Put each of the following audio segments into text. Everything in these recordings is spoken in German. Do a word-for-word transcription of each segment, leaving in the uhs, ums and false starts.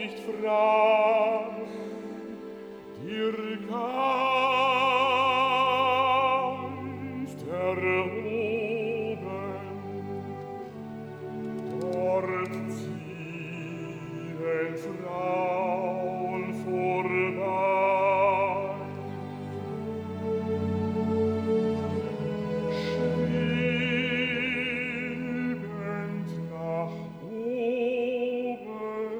nicht frag, dir Geist erhoben, dort ziehen Frauen vorbei. Schwebend nach oben,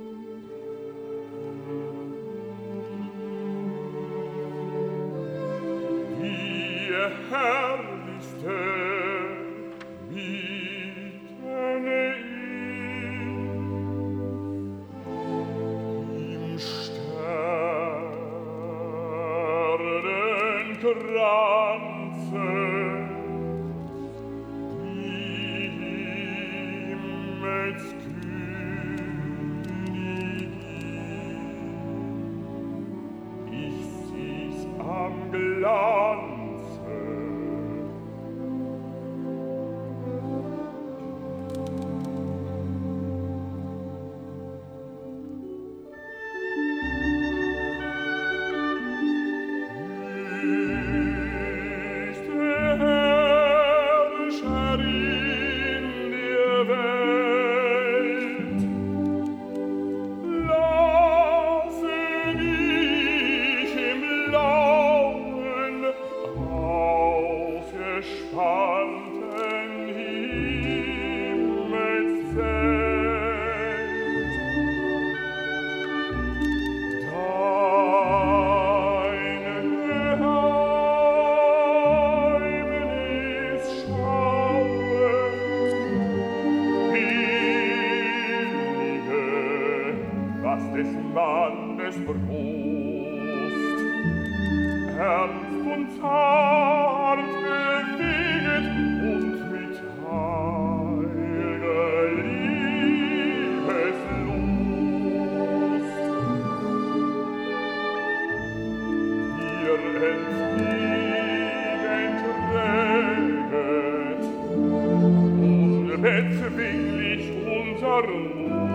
die herrlichste mitten im Sternenkranze, die Himmelskönigin. Ich sieh's am Glanze. Höchste Herrscherin der Welt, lasse mich im blauen, aufgespannten Himmelszelt dein Geheimnis schauen, billige, was des Mannes Brust ernst und zart bewegt und mit heil'ger Liebeslust dir entgegenträget und bezwinglich unser Mut.